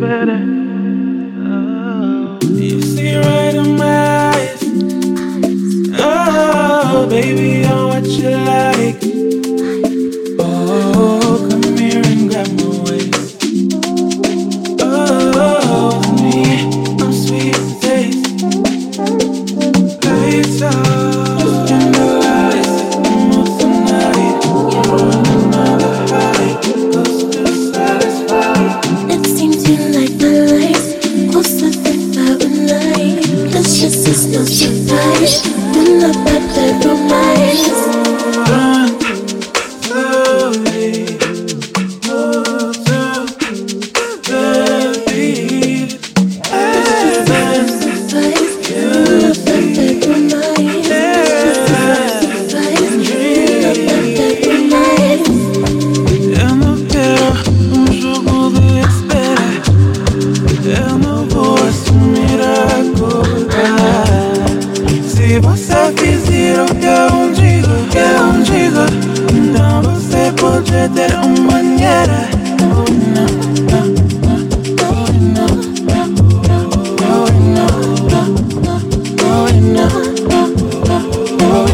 better. Oh, you see right in my eyes. Oh, baby, I'm what you like. Oh, come here and grab my waist. Oh, with me, I'm sweet to taste. Lights out, just in the lights, almost tonight. You're on another high, close to satisfied. It seems you like my life, closer than I would like. This just is no surprise, you're not that romance. Run slowly, move to the beat. Dance, you see, eu não quero jogo de espera. Eu não vou assumir agora. Se você fizer o que eu digo, então você pode ter uma maneira. Oh, não, não, não, oh, não, oh, não, oh, não, oh,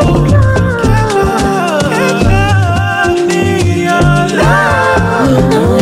No.